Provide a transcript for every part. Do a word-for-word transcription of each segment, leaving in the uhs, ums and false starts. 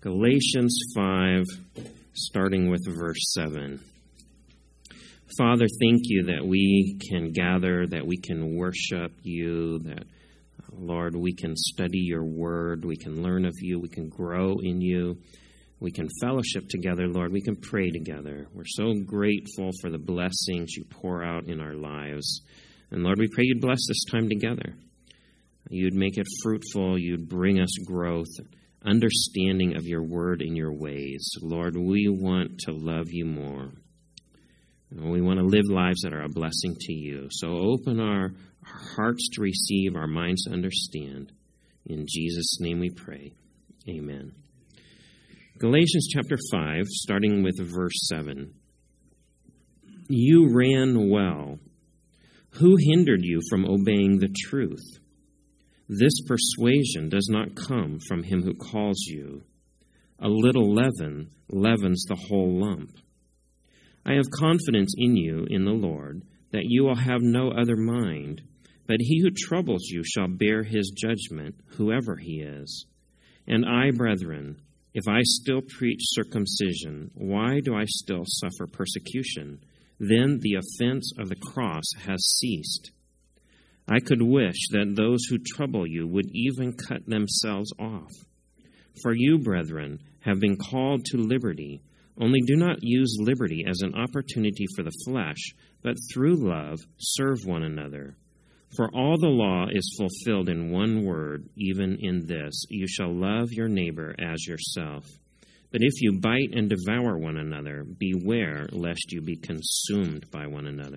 Galatians five, starting with verse seven. Father, thank you that we can gather, that we can worship you, that, Lord, we can study your word, we can learn of you, we can grow in you, we can fellowship together, Lord, we can pray together. We're so grateful for the blessings you pour out in our lives. And Lord, we pray you'd bless this time together. You'd make it fruitful, you'd bring us growth, understanding of your word and your ways. Lord, we want to love you more. We want to live lives that are a blessing to you. So open our hearts to receive, our minds to understand. In Jesus' name we pray. Amen. Galatians chapter five, starting with verse seven. You ran well. Who hindered you from obeying the truth? This persuasion does not come from him who calls you. A little leaven leavens the whole lump. I have confidence in you, in the Lord, that you will have no other mind, but he who troubles you shall bear his judgment, whoever he is. And I, brethren, if I still preach circumcision, why do I still suffer persecution? Then the offense of the cross has ceased. I could wish that those who trouble you would even cut themselves off. For you, brethren, have been called to liberty. Only do not use liberty as an opportunity for the flesh, but through love serve one another. For all the law is fulfilled in one word, even in this, you shall love your neighbor as yourself. But if you bite and devour one another, beware lest you be consumed by one another.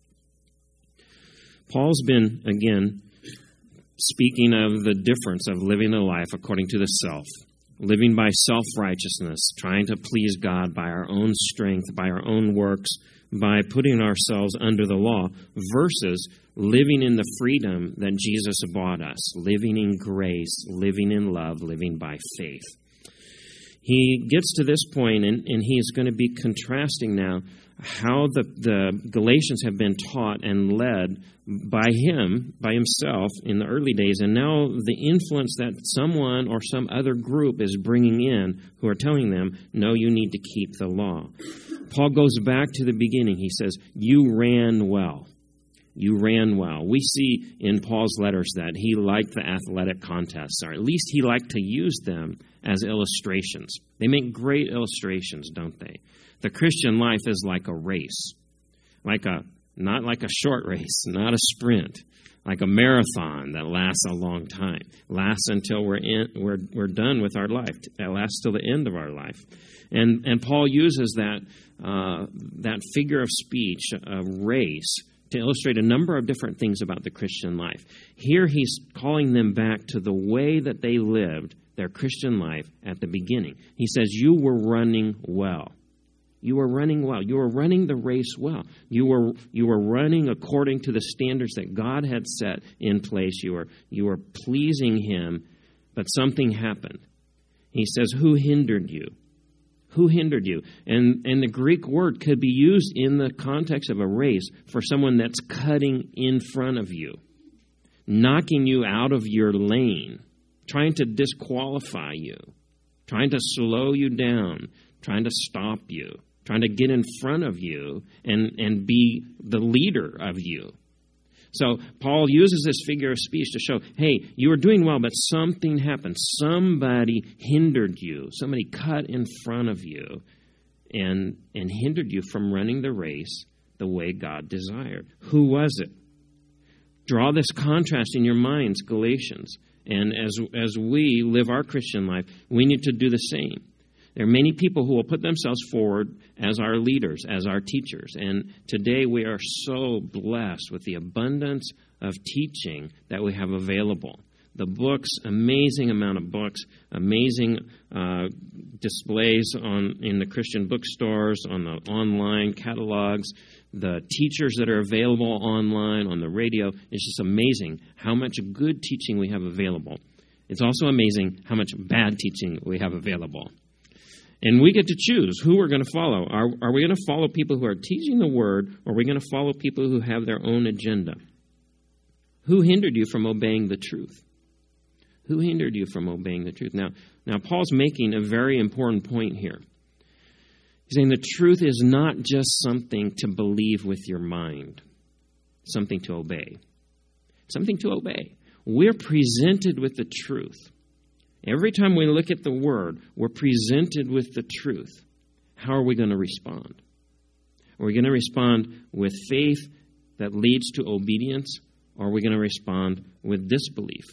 Paul's been, again, speaking of the difference of living a life according to the self, living by self-righteousness, trying to please God by our own strength, by our own works, by putting ourselves under the law, versus living in the freedom that Jesus bought us, living in grace, living in love, living by faith. He gets to this point, and, and he's going to be contrasting now how the, the Galatians have been taught and led by him, by himself in the early days, and now the influence that someone or some other group is bringing in who are telling them, no, you need to keep the law. Paul goes back to the beginning. He says, you ran well. You ran well. We see in Paul's letters that he liked the athletic contests, or at least he liked to use them as illustrations. They make great illustrations, don't they? The Christian life is like a race, like a not like a short race, not a sprint, like a marathon that lasts a long time, lasts until we're in, we're we're done with our life. It lasts till the end of our life, and and Paul uses that uh, that figure of speech, a race, to illustrate a number of different things about the Christian life. Here he's calling them back to the way that they lived their Christian life at the beginning. He says, you were running well. You were running well. You were running the race well. You were you were running according to the standards that God had set in place. You were you were pleasing him, but something happened. He says, who hindered you? Who hindered you? And and the Greek word could be used in the context of a race for someone that's cutting in front of you, knocking you out of your lane, trying to disqualify you, trying to slow you down, trying to stop you, trying to get in front of you and, and be the leader of you. So Paul uses this figure of speech to show, hey, you were doing well, but something happened. Somebody hindered you. Somebody cut in front of you and, and hindered you from running the race the way God desired. Who was it? Draw this contrast in your minds, Galatians. And as, as we live our Christian life, we need to do the same. There are many people who will put themselves forward as our leaders, as our teachers. And today we are so blessed with the abundance of teaching that we have available. The books, amazing amount of books, amazing uh, displays on in the Christian bookstores, on the online catalogs, the teachers that are available online, on the radio. It's just amazing how much good teaching we have available. It's also amazing how much bad teaching we have available. And we get to choose who we're going to follow. Are, are we going to follow people who are teaching the word, or are we going to follow people who have their own agenda? Who hindered you from obeying the truth? Who hindered you from obeying the truth? Now, now Paul's making a very important point here. He's saying the truth is not just something to believe with your mind, something to obey. Something to obey. We're presented with the truth. Every time we look at the Word, we're presented with the truth. How are we going to respond? Are we going to respond with faith that leads to obedience, or are we going to respond with disbelief?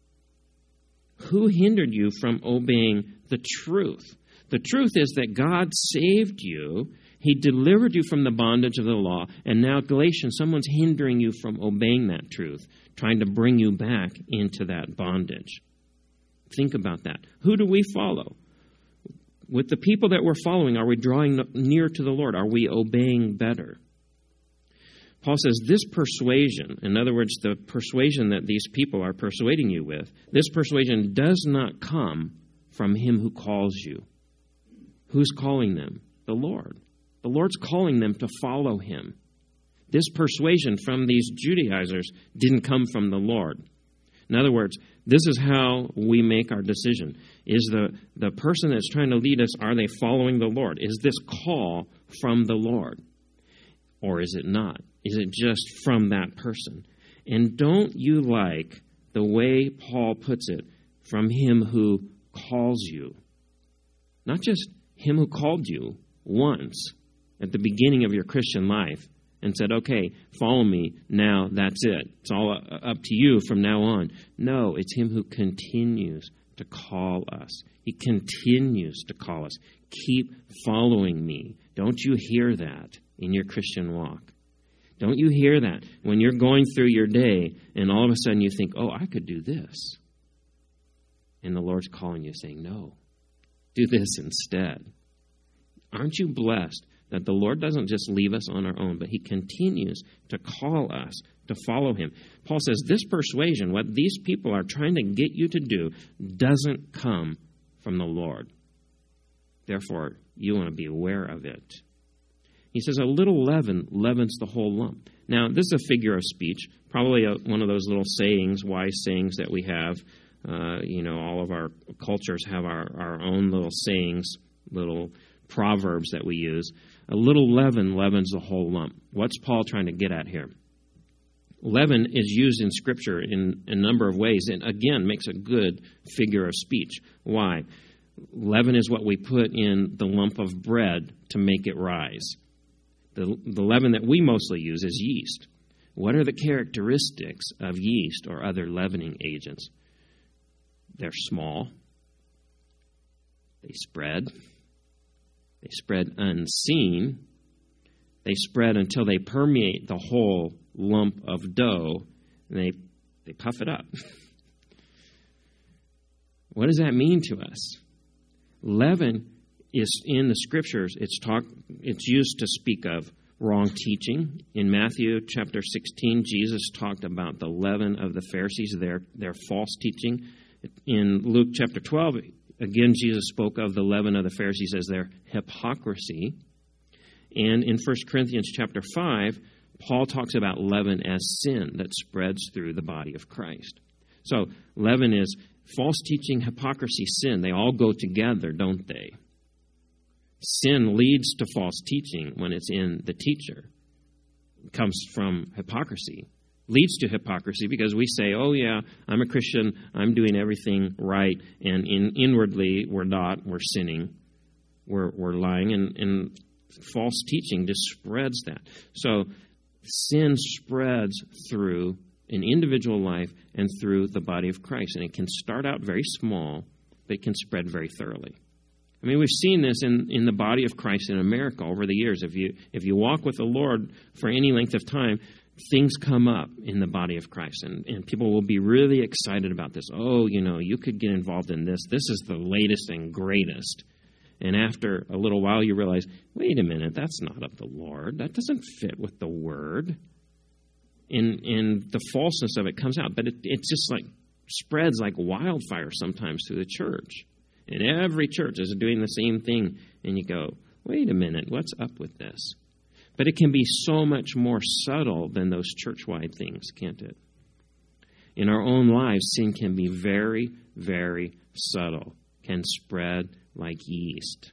Who hindered you from obeying the truth? The truth is that God saved you. He delivered you from the bondage of the law. And now, Galatians, someone's hindering you from obeying that truth, trying to bring you back into that bondage. Think about that. Who do we follow? With the people that we're following, are we drawing near to the Lord? Are we obeying better? Paul says this persuasion, in other words, the persuasion that these people are persuading you with, this persuasion does not come from him who calls you. Who's calling them? The Lord. The Lord's calling them to follow him. This persuasion from these Judaizers didn't come from the Lord. In other words, this is how we make our decision. Is the, the person that's trying to lead us, are they following the Lord? Is this call from the Lord? Or is it not? Is it just from that person? And don't you like the way Paul puts it, from him who calls you? Not just him who called you once at the beginning of your Christian life and said, okay, follow me, now that's it. It's all up to you from now on. No, it's him who continues to call us. He continues to call us. Keep following me. Don't you hear that in your Christian walk? Don't you hear that when you're going through your day and all of a sudden you think, oh, I could do this. And the Lord's calling you saying, no, do this instead. Aren't you blessed that the Lord doesn't just leave us on our own, but he continues to call us to follow him? Paul says this persuasion, what these people are trying to get you to do, doesn't come from the Lord. Therefore, you want to be aware of it. He says a little leaven leavens the whole lump. Now, this is a figure of speech, probably a, one of those little sayings, wise sayings that we have. Uh, you know, all of our cultures have our, our own little sayings, little proverbs that we use. A little leaven leavens the whole lump. What's Paul trying to get at here? Leaven is used in Scripture in a number of ways, and again, makes a good figure of speech. Why? Leaven is what we put in the lump of bread to make it rise. The, the leaven that we mostly use is yeast. What are the characteristics of yeast or other leavening agents? They're small. They spread. They spread unseen. They spread until they permeate the whole lump of dough, and they, they puff it up. What does that mean to us? Leaven is in the Scriptures. It's talk. It's used to speak of wrong teaching. In Matthew chapter sixteen, Jesus talked about the leaven of the Pharisees, their, their false teaching. In Luke chapter twelve, again, Jesus spoke of the leaven of the Pharisees as their hypocrisy. And in First Corinthians chapter five, Paul talks about leaven as sin that spreads through the body of Christ. So leaven is false teaching, hypocrisy, sin. They all go together, don't they? Sin leads to false teaching when it's in the teacher. It comes from hypocrisy. Leads to hypocrisy because we say, oh yeah, I'm a Christian, I'm doing everything right, and in, inwardly we're not, we're sinning, we're, we're lying, and, and false teaching just spreads that. So sin spreads through an individual life and through the body of Christ, and it can start out very small, but it can spread very thoroughly. I mean, we've seen this in, in the body of Christ in America over the years. If you if you walk with the Lord for any length of time, things come up in the body of Christ, and, and people will be really excited about this. Oh, you know, you could get involved in this. This is the latest and greatest. And after a little while, you realize, wait a minute, that's not of the Lord. That doesn't fit with the Word. And, and the falseness of it comes out. But it, it just like spreads like wildfire sometimes through the church. And every church is doing the same thing. And you go, wait a minute, what's up with this? But it can be so much more subtle than those church-wide things, can't it? In our own lives, sin can be very, very subtle, can spread like yeast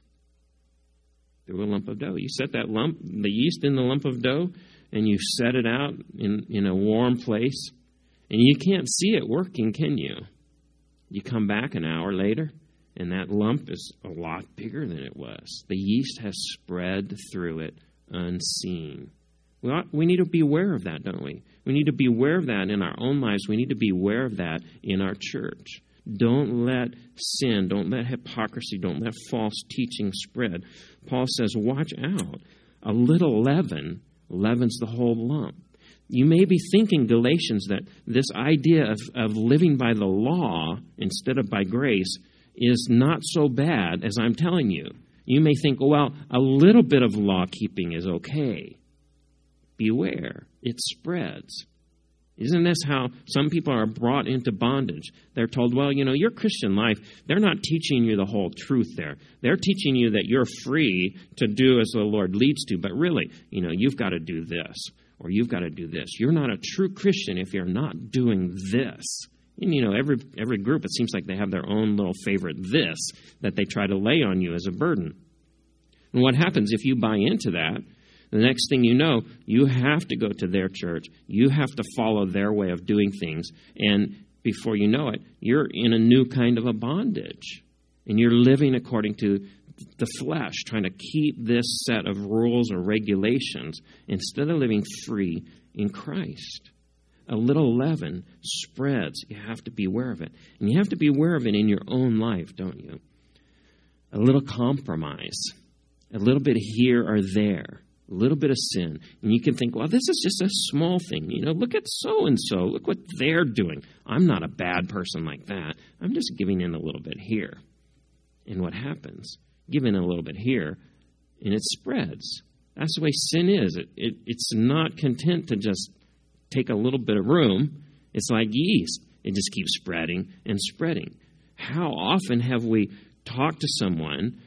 through a lump of dough. You set that lump, the yeast in the lump of dough, and you set it out in, in a warm place, and you can't see it working, can you? You come back an hour later, and that lump is a lot bigger than it was. The yeast has spread through it unseen. Well, we need to be aware of that, don't we? We need to be aware of that in our own lives. We need to be aware of that in our church. Don't let sin, don't let hypocrisy, don't let false teaching spread. Paul says, watch out. A little leaven leavens the whole lump. You may be thinking, Galatians, that this idea of, of living by the law instead of by grace is not so bad as I'm telling you. You may think, well, a little bit of law keeping is okay. Beware, it spreads. Isn't this how some people are brought into bondage? They're told, well, you know, your Christian life, they're not teaching you the whole truth there. They're teaching you that you're free to do as the Lord leads to, but really, you know, you've got to do this, or you've got to do this. You're not a true Christian if you're not doing this. And, you know, every every group, it seems like they have their own little favorite this that they try to lay on you as a burden. And what happens if you buy into that? The next thing you know, you have to go to their church. You have to follow their way of doing things. And before you know it, you're in a new kind of a bondage. And you're living according to the flesh, trying to keep this set of rules or regulations instead of living free in Christ. A little leaven spreads. You have to be aware of it. And you have to be aware of it in your own life, don't you? A little compromise. A little bit here or there. A little bit of sin. And you can think, well, this is just a small thing. You know, look at so-and-so. Look what they're doing. I'm not a bad person like that. I'm just giving in a little bit here. And what happens? Give in a little bit here, and it spreads. That's the way sin is. It, it, it's not content to just take a little bit of room. It's like yeast. It just keeps spreading and spreading. How often have we talked to someone,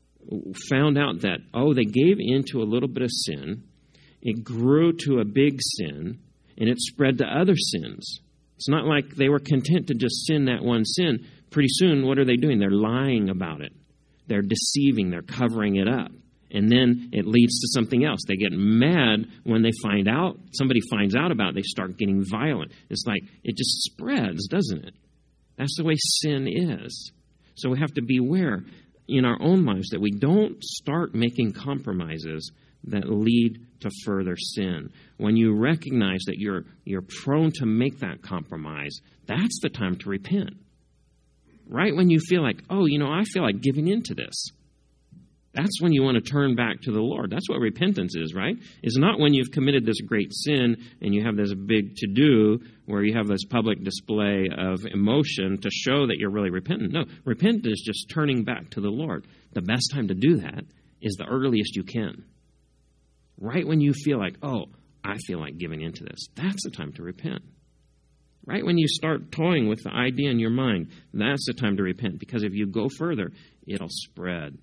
found out that, oh, they gave into a little bit of sin, it grew to a big sin, and it spread to other sins. It's not like they were content to just sin that one sin. Pretty soon, what are they doing? They're lying about it. They're deceiving. They're covering it up. And then it leads to something else. They get mad when they find out, somebody finds out about it, they start getting violent. It's like, it just spreads, doesn't it? That's the way sin is. So we have to beware in our own lives that we don't start making compromises that lead to further sin. When you recognize that you're you're prone to make that compromise, that's the time to repent. Right when you feel like, oh, you know, I feel like giving in to this. That's when you want to turn back to the Lord. That's what repentance is, right? It's not when you've committed this great sin and you have this big to-do where you have this public display of emotion to show that you're really repentant. No, repentance is just turning back to the Lord. The best time to do that is the earliest you can. Right when you feel like, oh, I feel like giving into this. That's the time to repent. Right when you start toying with the idea in your mind, that's the time to repent. Because if you go further, it'll spread.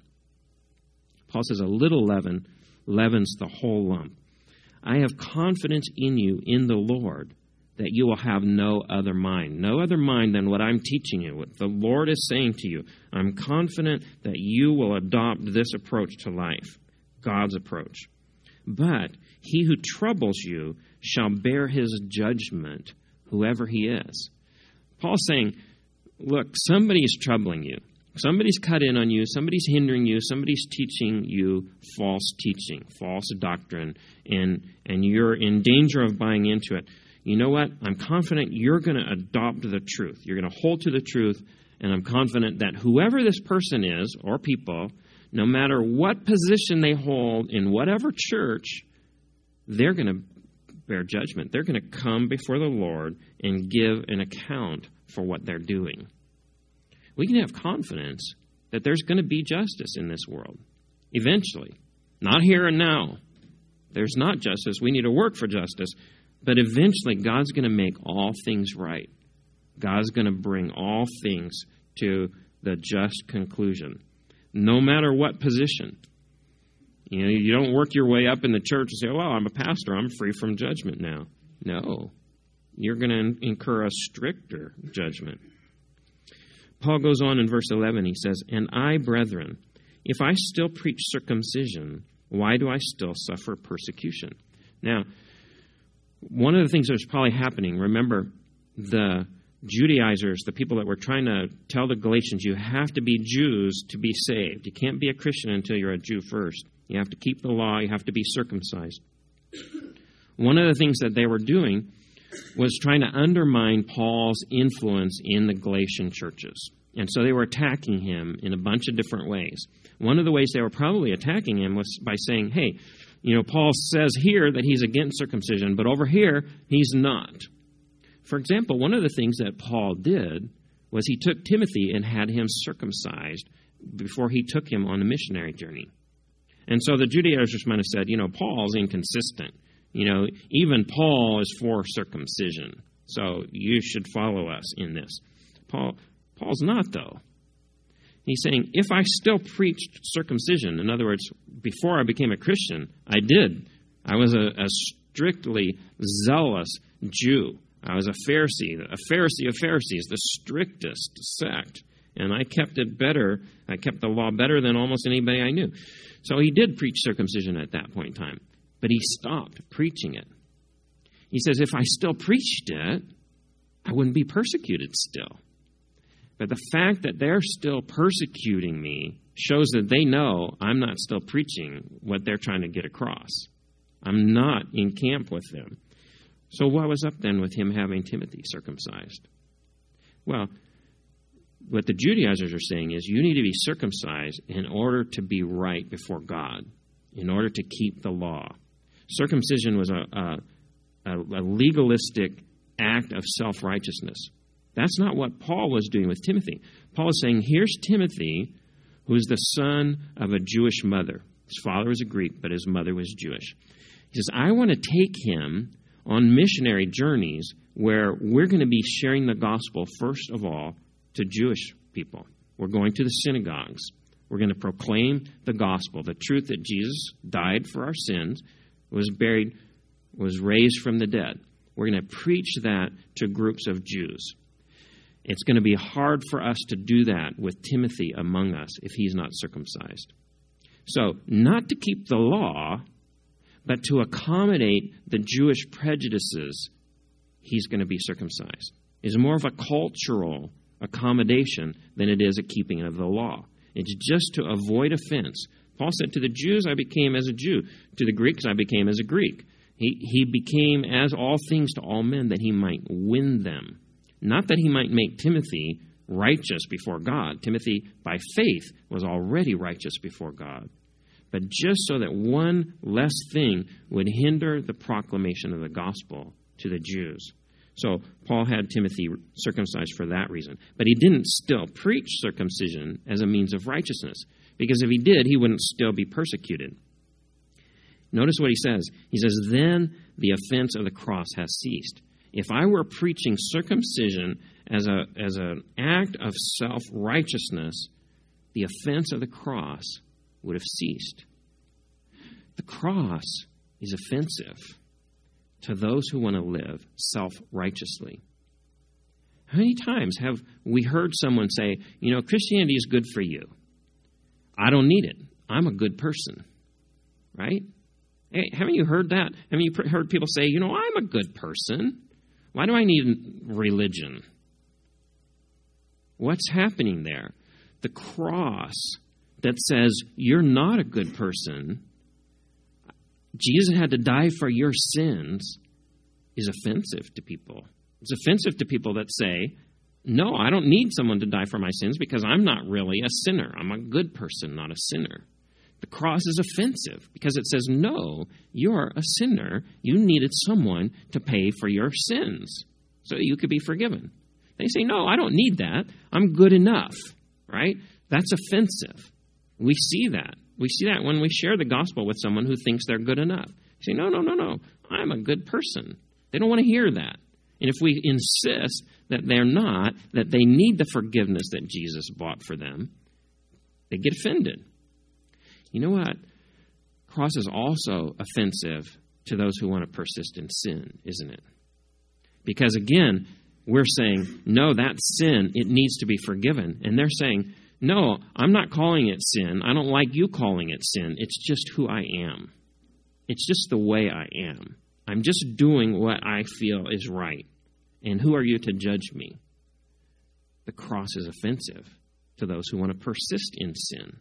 Paul says, a little leaven leavens the whole lump. I have confidence in you, in the Lord, that you will have no other mind. No other mind than what I'm teaching you, what the Lord is saying to you. I'm confident that you will adopt this approach to life, God's approach. But he who troubles you shall bear his judgment, whoever he is. Paul's saying, look, somebody's troubling you. Somebody's cut in on you, somebody's hindering you, somebody's teaching you false teaching, false doctrine, and and you're in danger of buying into it. You know what? I'm confident you're going to adopt the truth. You're going to hold to the truth, and I'm confident that whoever this person is, or people, no matter what position they hold in whatever church, they're going to bear judgment. They're going to come before the Lord and give an account for what they're doing. We can have confidence that there's going to be justice in this world, eventually. Not here and now. There's not justice. We need to work for justice. But eventually, God's going to make all things right. God's going to bring all things to the just conclusion, no matter what position. You know, you don't work your way up in the church and say, well, I'm a pastor. I'm free from judgment now. No. You're going to incur a stricter judgment. Paul goes on in verse eleven. He says, "And I, brethren, if I still preach circumcision, why do I still suffer persecution?" Now, one of the things that was probably happening, remember, the Judaizers, the people that were trying to tell the Galatians, you have to be Jews to be saved. You can't be a Christian until you're a Jew first. You have to keep the law. You have to be circumcised. One of the things that they were doing was trying to undermine Paul's influence in the Galatian churches. And so they were attacking him in a bunch of different ways. One of the ways they were probably attacking him was by saying, hey, you know, Paul says here that he's against circumcision, but over here, he's not. For example, one of the things that Paul did was he took Timothy and had him circumcised before he took him on a missionary journey. And so the Judaizers might have said, you know, Paul's inconsistent. You know, even Paul is for circumcision, so you should follow us in this. Paul, Paul's not, though. He's saying, if I still preached circumcision, in other words, before I became a Christian, I did. I was a, a strictly zealous Jew. I was a Pharisee, a Pharisee of Pharisees, the strictest sect. And I kept it better. I kept the law better than almost anybody I knew. So he did preach circumcision at that point in time. But he stopped preaching it. He says, if I still preached it, I wouldn't be persecuted still. But the fact that they're still persecuting me shows that they know I'm not still preaching what they're trying to get across. I'm not in camp with them. So what was up then with him having Timothy circumcised? Well, what the Judaizers are saying is you need to be circumcised in order to be right before God, in order to keep the law. Circumcision was a, a, a legalistic act of self-righteousness. That's not what Paul was doing with Timothy. Paul is saying, here's Timothy, who's the son of a Jewish mother. His father was a Greek, but his mother was Jewish. He says, I want to take him on missionary journeys where we're going to be sharing the gospel, first of all, to Jewish people. We're going to the synagogues. We're going to proclaim the gospel, the truth that Jesus died for our sins, was buried, was raised from the dead. We're going to preach that to groups of Jews. It's going to be hard for us to do that with Timothy among us if he's not circumcised. So, not to keep the law, but to accommodate the Jewish prejudices, he's going to be circumcised. It's more of a cultural accommodation than it is a keeping of the law. It's just to avoid offense. Paul said, to the Jews I became as a Jew. To the Greeks I became as a Greek. He, he became as all things to all men that he might win them. Not that he might make Timothy righteous before God. Timothy, by faith, was already righteous before God. But just so that one less thing would hinder the proclamation of the gospel to the Jews. So Paul had Timothy circumcised for that reason. But he didn't still preach circumcision as a means of righteousness. Because if he did, he wouldn't still be persecuted. Notice what he says. He says, then the offense of the cross has ceased. If I were preaching circumcision as a as an act of self-righteousness, the offense of the cross would have ceased. The cross is offensive to those who want to live self-righteously. How many times have we heard someone say, you know, Christianity is good for you. I don't need it. I'm a good person. Right? Hey, haven't you heard that? Haven't you heard people say, you know, I'm a good person. Why do I need religion? What's happening there? The cross that says you're not a good person, Jesus had to die for your sins, is offensive to people. It's offensive to people that say, no, I don't need someone to die for my sins because I'm not really a sinner. I'm a good person, not a sinner. The cross is offensive because it says, no, you're a sinner. You needed someone to pay for your sins so you could be forgiven. They say, no, I don't need that. I'm good enough, right? That's offensive. We see that. We see that when we share the gospel with someone who thinks they're good enough. You say, no, no, no, no, I'm a good person. They don't want to hear that. And if we insist that they're not, that they need the forgiveness that Jesus bought for them, they get offended. You know what? Cross is also offensive to those who want to persist in sin, isn't it? Because again, we're saying, no, that's sin. It needs to be forgiven. And they're saying, no, I'm not calling it sin. I don't like you calling it sin. It's just who I am. It's just the way I am. I'm just doing what I feel is right. And who are you to judge me? The cross is offensive to those who want to persist in sin.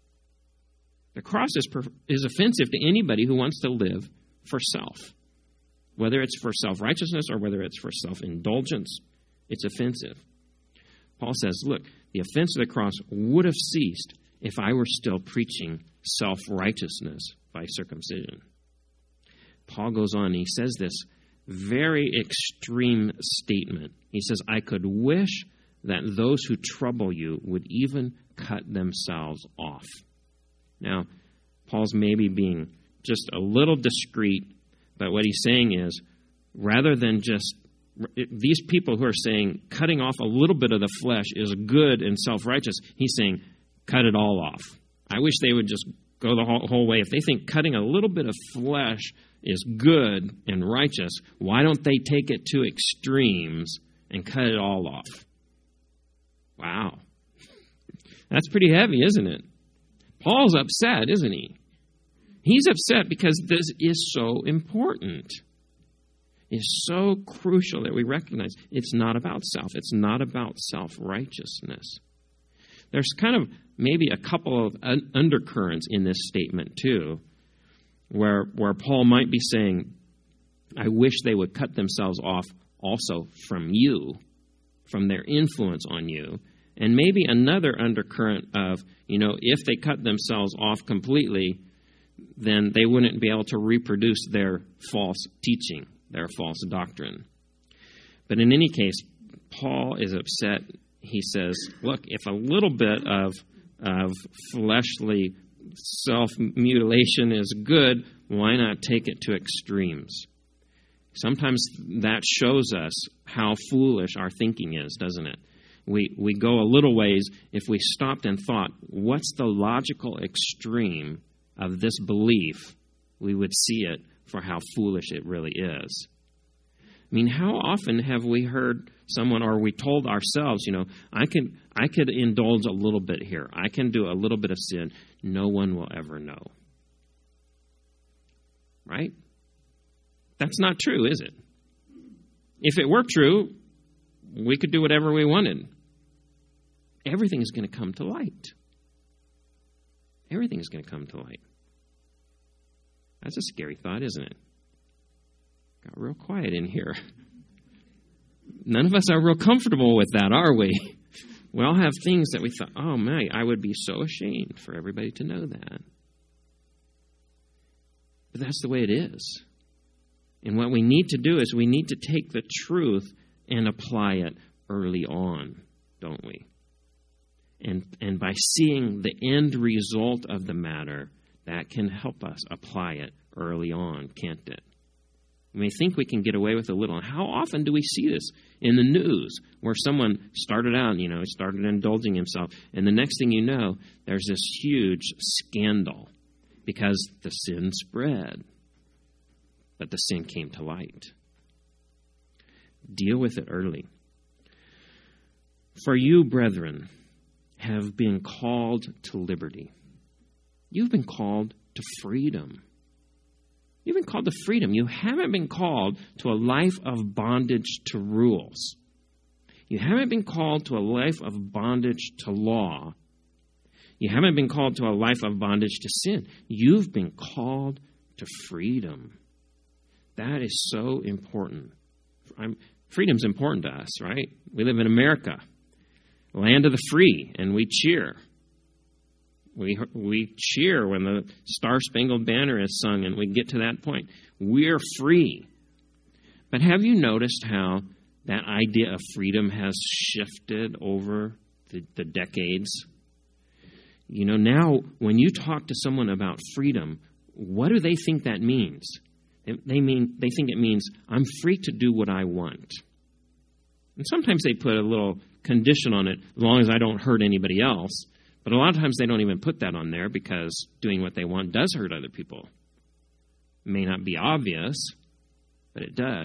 The cross is, per- is offensive to anybody who wants to live for self. Whether it's for self-righteousness or whether it's for self-indulgence, it's offensive. Paul says, look, the offense of the cross would have ceased if I were still preaching self-righteousness by circumcision. Paul goes on, and he says this very extreme statement. He says, I could wish that those who trouble you would even cut themselves off. Now, Paul's maybe being just a little discreet, but what he's saying is, rather than just, these people who are saying cutting off a little bit of the flesh is good and self-righteous, he's saying cut it all off. I wish they would just go the whole, whole way. If they think cutting a little bit of flesh is good and righteous, why don't they take it to extremes and cut it all off? Wow. That's pretty heavy, isn't it? Paul's upset, isn't he? He's upset because this is so important. It's so crucial that we recognize it's not about self. It's not about self-righteousness. There's kind of maybe a couple of un- undercurrents in this statement, too, where, where Paul might be saying, I wish they would cut themselves off also from you, from their influence on you. And maybe another undercurrent of, you know, if they cut themselves off completely, then they wouldn't be able to reproduce their false teaching, their false doctrine. But in any case, Paul is upset. He says, look, if a little bit of, of fleshly self-mutilation is good, why not take it to extremes? Sometimes that shows us how foolish our thinking is, doesn't it? We we go a little ways if we stopped and thought, what's the logical extreme of this belief? We would see it for how foolish it really is. I mean, how often have we heard someone, or we told ourselves, you know, I can I could indulge a little bit here. I can do a little bit of sin. No one will ever know. Right? That's not true, is it? If it were true, we could do whatever we wanted. Everything is going to come to light. Everything is going to come to light. That's a scary thought, isn't it? Got real quiet in here. None of us are real comfortable with that, are we? We all have things that we thought, oh, my, I would be so ashamed for everybody to know that. But that's the way it is. And what we need to do is we need to take the truth and apply it early on, don't we? And and by seeing the end result of the matter, that can help us apply it early on, can't it? We may think we can get away with a little. How often do we see this in the news where someone started out, you know, started indulging himself, and the next thing you know, there's this huge scandal because the sin spread, but the sin came to light. Deal with it early. For you, brethren, have been called to liberty. You've been called to freedom. You've been called to freedom. You haven't been called to a life of bondage to rules. You haven't been called to a life of bondage to law. You haven't been called to a life of bondage to sin. You've been called to freedom. That is so important. I'm, freedom's important to us, right? We live in America, land of the free, and we cheer. We we cheer when the Star-Spangled Banner is sung and we get to that point. We're free. But have you noticed how that idea of freedom has shifted over the, the decades? You know, now when you talk to someone about freedom, what do they think that means? They mean they think it means I'm free to do what I want. And sometimes they put a little condition on it, as long as I don't hurt anybody else. But a lot of times they don't even put that on there because doing what they want does hurt other people. It may not be obvious, but it does.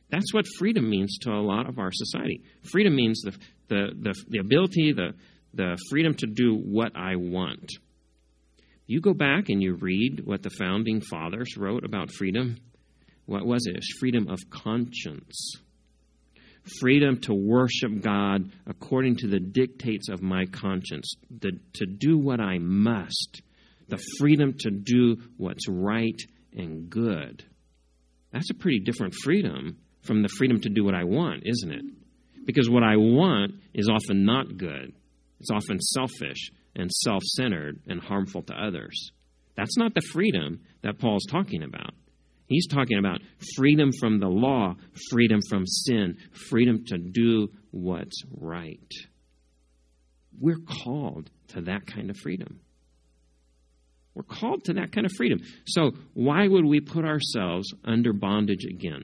That's what freedom means to a lot of our society. Freedom means the the the, the ability, the the freedom to do what I want. You go back and you read what the founding fathers wrote about freedom. What was it? It was freedom of conscience. Freedom to worship God according to the dictates of my conscience. The, to do what I must. The freedom to do what's right and good. That's a pretty different freedom from the freedom to do what I want, isn't it? Because what I want is often not good. It's often selfish and self-centered and harmful to others. That's not the freedom that Paul's talking about. He's talking about freedom from the law, freedom from sin, freedom to do what's right. We're called to that kind of freedom. We're called to that kind of freedom. So why would we put ourselves under bondage again?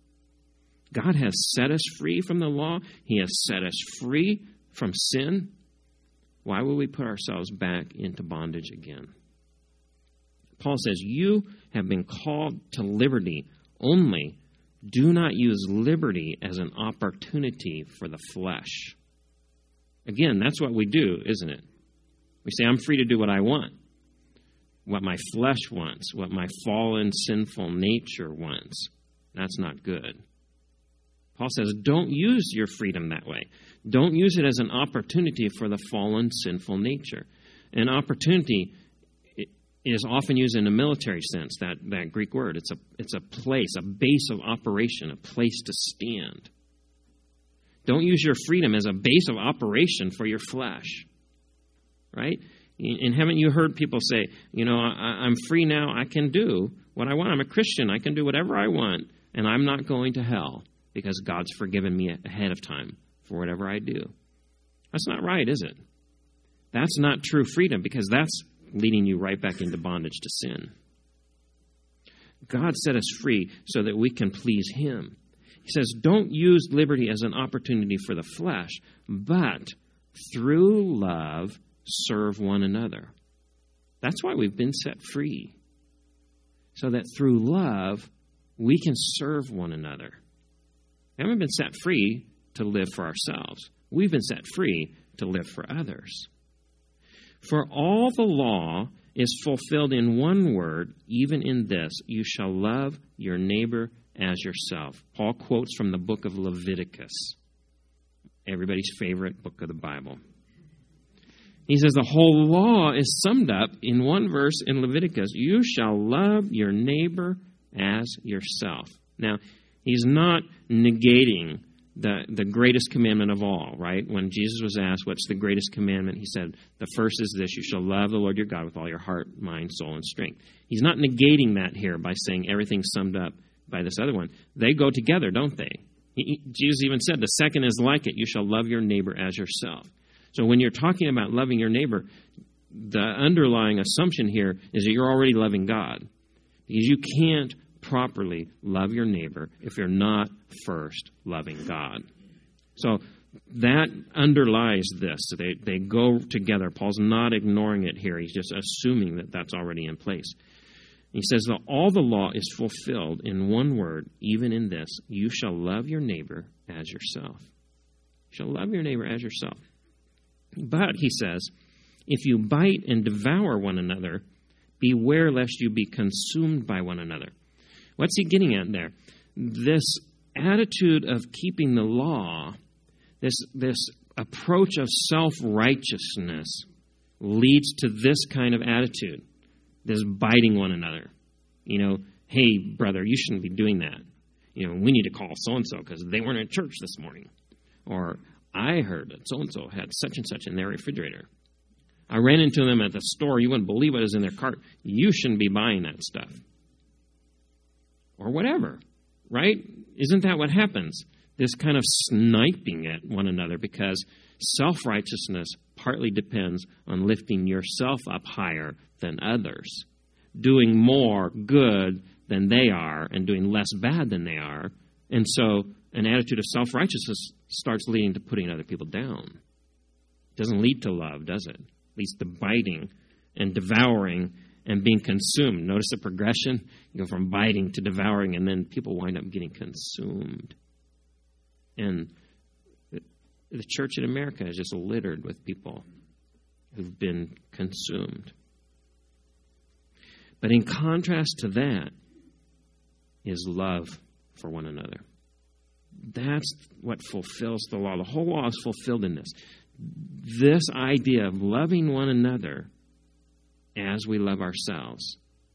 God has set us free from the law. He has set us free from sin. Why would we put ourselves back into bondage again? Paul says, you have been called to liberty, only do not use liberty as an opportunity for the flesh. Again, that's what we do, isn't it? We say, I'm free to do what I want, what my flesh wants, what my fallen, sinful nature wants. That's not good. Paul says, don't use your freedom that way. Don't use it as an opportunity for the fallen, sinful nature. An opportunity is often used in a military sense, that, that Greek word. It's a, it's a place, a base of operation, a place to stand. Don't use your freedom as a base of operation for your flesh, right? And haven't you heard people say, you know, I, I'm free now, I can do what I want. I'm a Christian, I can do whatever I want, and I'm not going to hell because God's forgiven me ahead of time for whatever I do. That's not right, is it? That's not true freedom, because that's leading you right back into bondage to sin. God set us free so that we can please Him. He says, don't use liberty as an opportunity for the flesh, but through love, serve one another. That's why we've been set free. So that through love, we can serve one another. We haven't been set free to live for ourselves. We've been set free to live for others. For all the law is fulfilled in one word, even in this, you shall love your neighbor as yourself. Paul quotes from the book of Leviticus, everybody's favorite book of the Bible. He says the whole law is summed up in one verse in Leviticus. You shall love your neighbor as yourself. Now, he's not negating the, the greatest commandment of all, right? When Jesus was asked, what's the greatest commandment? He said, the first is this, you shall love the Lord your God with all your heart, mind, soul, and strength. He's not negating that here by saying everything's summed up by this other one. They go together, don't they? He, Jesus even said, the second is like it, you shall love your neighbor as yourself. So when you're talking about loving your neighbor, the underlying assumption here is that you're already loving God. Because you can't properly love your neighbor if you're not first loving God. So that underlies this. They, they go together. Paul's not ignoring it here. He's just assuming that that's already in place. He says that all the law is fulfilled in one word, even in this, you shall love your neighbor as yourself. You shall love your neighbor as yourself. But, he says, if you bite and devour one another, beware lest you be consumed by one another. What's he getting at there? This attitude of keeping the law, this, this approach of self-righteousness leads to this kind of attitude, this biting one another. You know, hey, brother, you shouldn't be doing that. You know, we need to call so-and-so because they weren't at church this morning. Or, I heard that so-and-so had such and such in their refrigerator. I ran into them at the store. You wouldn't believe what is in their cart. You shouldn't be buying that stuff. Or whatever, right? Isn't that what happens? This kind of sniping at one another, because self-righteousness partly depends on lifting yourself up higher than others, doing more good than they are and doing less bad than they are. And so an attitude of self-righteousness starts leading to putting other people down. It doesn't lead to love, does it? It leads to biting and devouring and being consumed. Notice the progression? You go from biting to devouring, and then people wind up getting consumed. And the church in America is just littered with people who've been consumed. But in contrast to that is love for one another. That's what fulfills the law. The whole law is fulfilled in this. This idea of loving one another as we love ourselves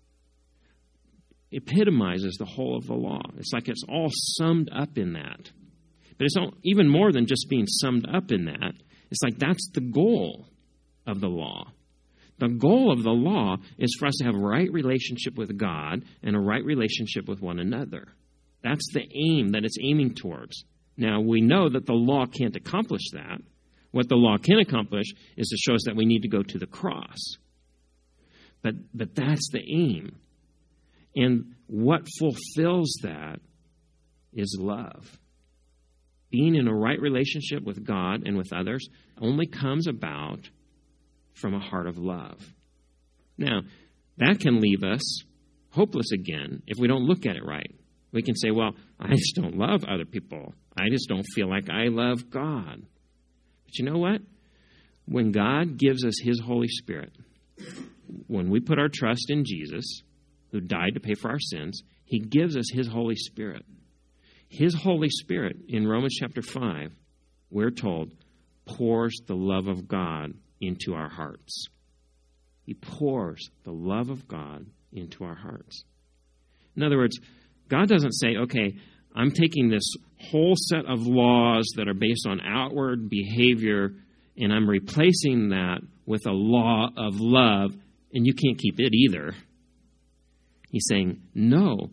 epitomizes the whole of the law. It's like it's all summed up in that. But it's all, even more than just being summed up in that. It's like that's the goal of the law. The goal of the law is for us to have a right relationship with God and a right relationship with one another. That's the aim that it's aiming towards. Now, we know that the law can't accomplish that. What the law can accomplish is to show us that we need to go to the cross. But, but that's the aim. And what fulfills that is love. Being in a right relationship with God and with others only comes about from a heart of love. Now, that can leave us hopeless again if we don't look at it right. We can say, well, I just don't love other people. I just don't feel like I love God. But you know what? When God gives us His Holy Spirit, when we put our trust in Jesus, who died to pay for our sins, He gives us His Holy Spirit. His Holy Spirit, in Romans chapter five, we're told, pours the love of God into our hearts. He pours the love of God into our hearts. In other words, God doesn't say, okay, I'm taking this whole set of laws that are based on outward behavior, and I'm replacing that with a law of love, and you can't keep it either. He's saying, no,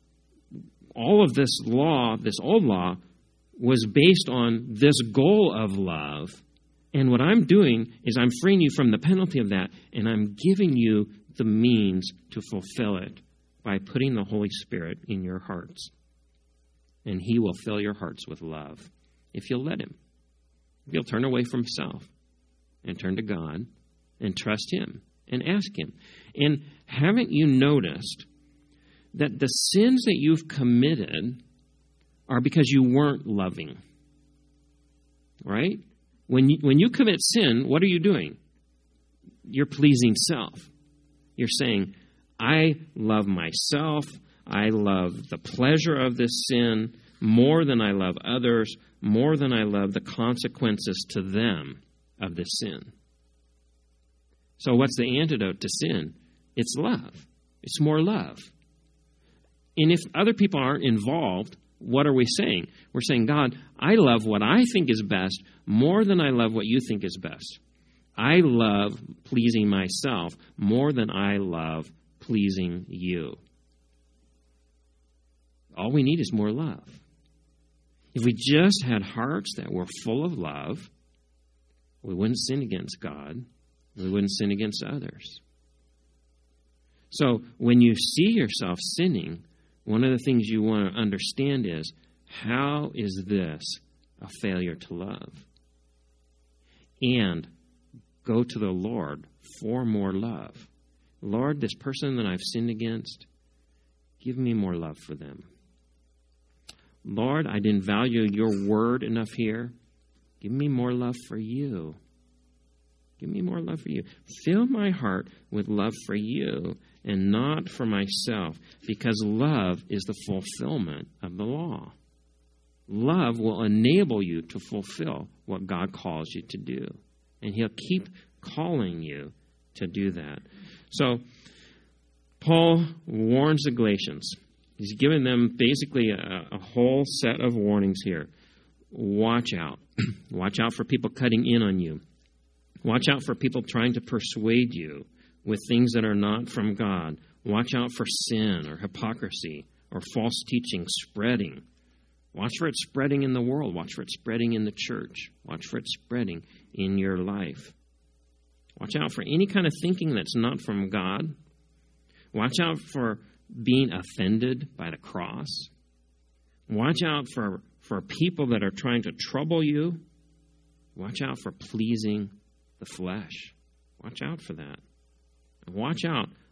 all of this law, this old law, was based on this goal of love. And what I'm doing is I'm freeing you from the penalty of that, and I'm giving you the means to fulfill it by putting the Holy Spirit in your hearts. And He will fill your hearts with love if you'll let Him. If you'll turn away from self and turn to God and trust Him and ask Him. And haven't you noticed that the sins that you've committed are because you weren't loving? Right? When you, when you commit sin, what are you doing? You're pleasing self. You're saying, I love myself. I love the pleasure of this sin more than I love others, more than I love the consequences to them of this sin. So what's the antidote to sin? It's love. It's more love. And if other people aren't involved, what are we saying? We're saying, God, I love what I think is best more than I love what you think is best. I love pleasing myself more than I love pleasing you. All we need is more love. If we just had hearts that were full of love, we wouldn't sin against God. We wouldn't sin against others. So when you see yourself sinning, one of the things you want to understand is, how is this a failure to love? And go to the Lord for more love. Lord, this person that I've sinned against, give me more love for them. Lord, I didn't value your word enough here. Give me more love for you. Give me more love for you. Fill my heart with love for you and not for myself, because love is the fulfillment of the law. Love will enable you to fulfill what God calls you to do. And He'll keep calling you to do that. So, Paul warns the Galatians. He's given them basically a, a whole set of warnings here. Watch out. Watch out for people cutting in on you. Watch out for people trying to persuade you with things that are not from God. Watch out for sin or hypocrisy or false teaching spreading. Watch for it spreading in the world. Watch for it spreading in the church. Watch for it spreading in your life. Watch out for any kind of thinking that's not from God. Watch out for being offended by the cross. Watch out for, for people that are trying to trouble you. Watch out for pleasing the flesh. Watch out for that. And watch out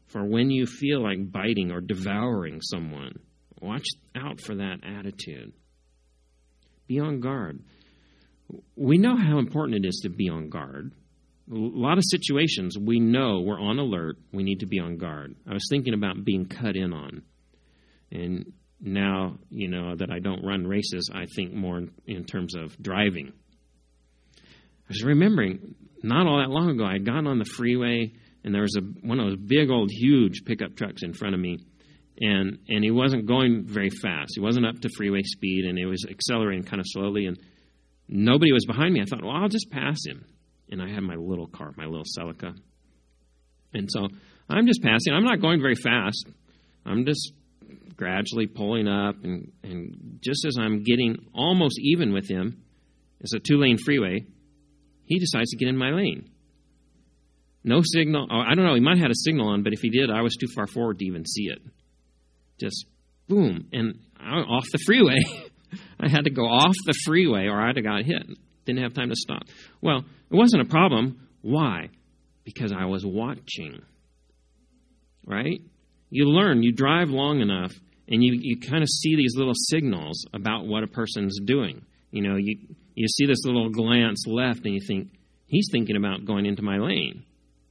for when you feel like biting or devouring someone. Watch out for that attitude. Be on guard. We know how important it is to be on guard. A lot of situations, we know we're on alert. We need to be on guard. I was thinking about being cut in on. And now, you know, that I don't run races, I think more in, in terms of driving. I was remembering, not all that long ago, I had gotten on the freeway, and there was a one of those big, old, huge pickup trucks in front of me. And and he wasn't going very fast. He wasn't up to freeway speed, and he was accelerating kind of slowly. And nobody was behind me. I thought, well, I'll just pass him. And I had my little car, my little Celica. And so I'm just passing. I'm not going very fast. I'm just gradually pulling up. And, and just as I'm getting almost even with him, it's a two-lane freeway, he decides to get in my lane. No signal. Oh, I don't know. He might have had a signal on, but if he did, I was too far forward to even see it. Just boom, and I'm off the freeway. I had to go off the freeway or I'd have got hit. Didn't have time to stop. Well, it wasn't a problem. Why? Because I was watching. Right? You learn, you drive long enough, and you, you kind of see these little signals about what a person's doing. You know, you, you see this little glance left, and you think, he's thinking about going into my lane.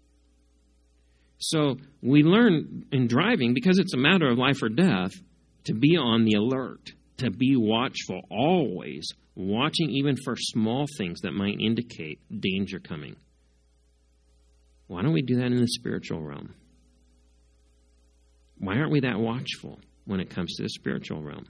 So we learn in driving, because it's a matter of life or death, to be on the alert, to be watchful, always watching even for small things that might indicate danger coming. Why don't we do that in the spiritual realm? Why aren't we that watchful when it comes to the spiritual realm?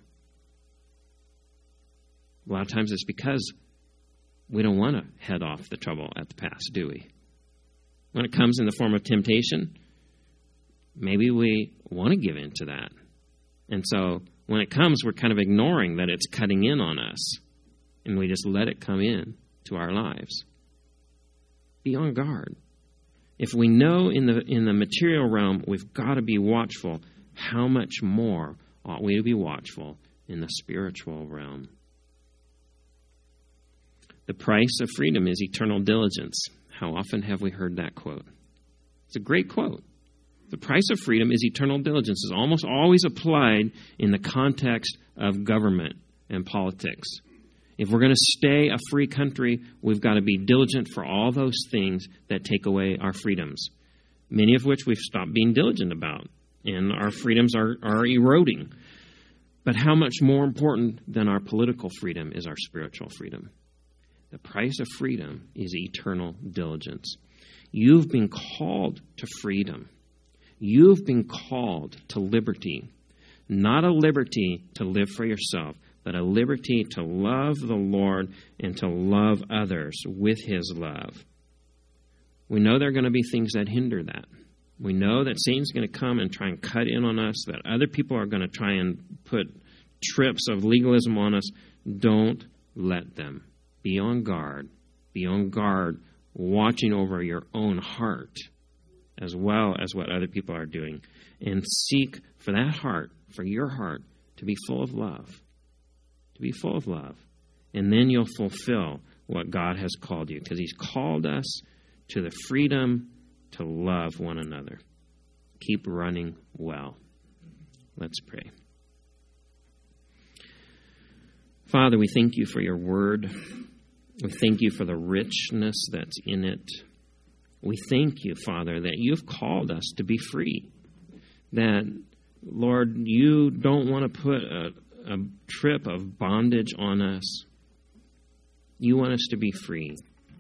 A lot of times it's because we don't want to head off the trouble at the pass, do we? When it comes in the form of temptation, maybe we want to give in to that. And so when it comes, we're kind of ignoring that it's cutting in on us. And we just let it come in to our lives. Be on guard. If we know in the in the material realm we've got to be watchful, how much more ought we to be watchful in the spiritual realm? The price of freedom is eternal diligence. How often have we heard that quote? It's a great quote. The price of freedom is eternal diligence. It's almost always applied in the context of government and politics. If we're going to stay a free country, we've got to be diligent for all those things that take away our freedoms, many of which we've stopped being diligent about, and our freedoms are, are eroding. But how much more important than our political freedom is our spiritual freedom? The price of freedom is eternal diligence. You've been called to freedom. You've been called to liberty. Not a liberty to live for yourself, but a liberty to love the Lord and to love others with His love. We know there are going to be things that hinder that. We know that Satan's going to come and try and cut in on us, that other people are going to try and put trips of legalism on us. Don't let them. Be on guard. Be on guard, watching over your own heart as well as what other people are doing. And seek for that heart, for your heart, to be full of love. To be full of love. And then you'll fulfill what God has called you, because He's called us to the freedom to love one another. Keep running well. Let's pray. Father, we thank You for Your word. We thank You for the richness that's in it. We thank You, Father, that You've called us to be free. That, Lord, You don't want to put a, a trip of bondage on us. You want us to be free.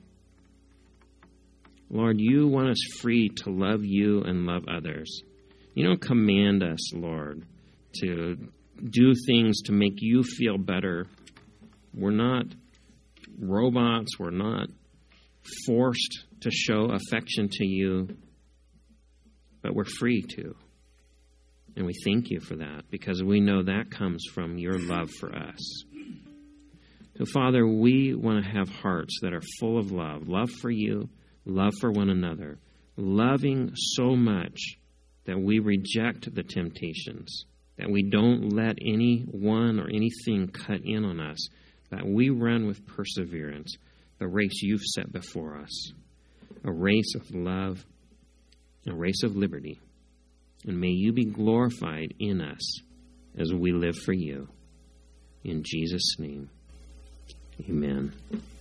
Lord, You want us free to love You and love others. You don't command us, Lord, to do things to make You feel better. We're not robots. We're not forced to show affection to You, but we're free to. And we thank You for that, because we know that comes from Your love for us. So, Father, we want to have hearts that are full of love, love for You, love for one another, loving so much that we reject the temptations, that we don't let anyone or anything cut in on us, that we run with perseverance the race You've set before us, a race of love, a race of liberty. And may you be glorified in us as we live for you. In Jesus' name, amen.